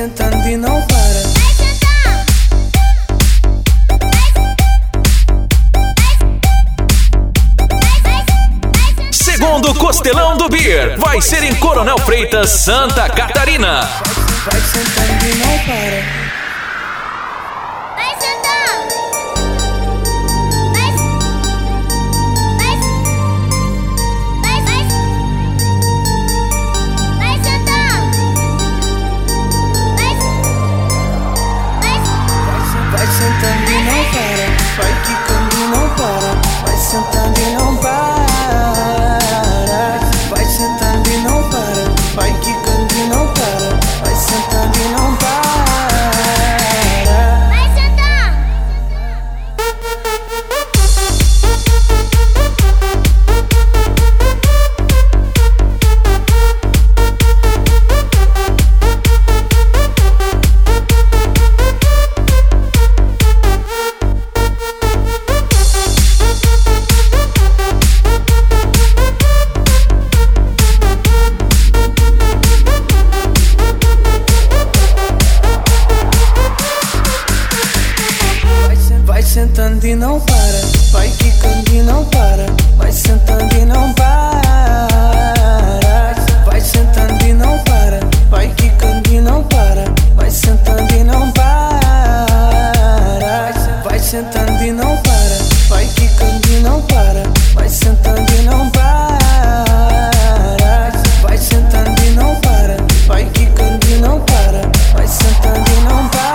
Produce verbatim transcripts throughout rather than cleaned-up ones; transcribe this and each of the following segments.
sentando e não para. Segundo Costelão do Beer vai ser em Coronel Freitas, Santa Catarina. Vai sentando e não para. Vai sentando e não para, vai quicando e não para, vai sentando e não para. Vai sentando e não para, vai quicando e não para, vai sentando e não para. Vai sentar. Vai sentando e não para, vai quicando e não para, vai sentando e não para. Vai sentando e não para, vai quicando e não para, vai sentando e não para. Vai sentando e não para, vai quicando e não para, vai sentando e não para. Vai sentando e não para, vai quicando e não para, vai sentando e não para.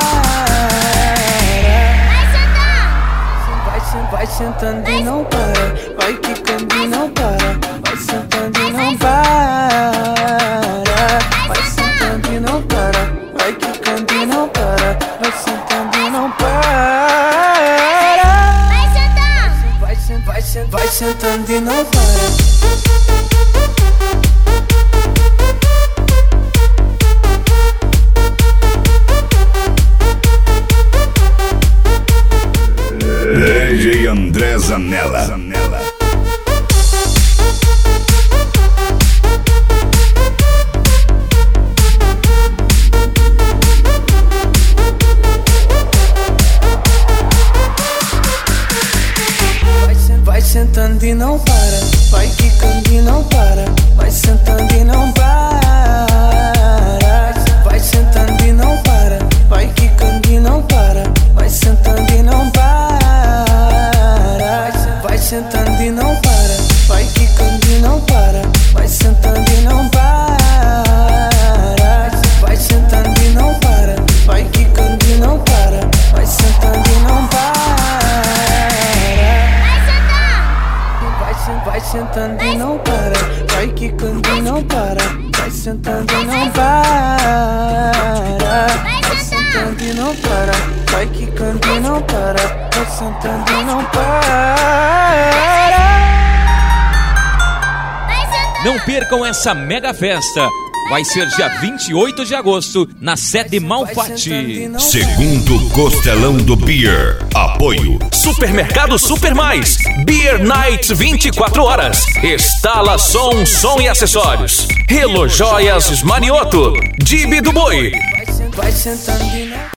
Vai sentando e não para, vai quicando e não para, vai sentando e não para. Vai sentando e não para, vai quicando e não para, vai sentando e não para. Vai sentar. Vai sentando, vai sentando, vai sentando e não para. D J André Zanella. Zanella. Vai sentando e não para, vai quicando e não para, vai sentando e não para. Vai sentando e não para, vai quicando e não para, vai sentando e não para. Vai sentando e não para, vai quicando e não para, vai sentando e não para. Vai sentando e não para, vai quicando e não para, vai sentando e não para. Vai sentando e não para, vai quicando e não para, vai sentando e não para. Vai sentando e não para, vai quicando e não para, vai sentando e não para. Não percam essa mega festa. Vai ser dia vinte e oito de agosto, na sede Malfatti. Segundo Costelão do Beer. Apoio Supermercado Super Mais. Beer Night vinte e quatro horas. Estala som, som e acessórios. Relo Joias Manioto. Dibe do Boi. Vai sentando e não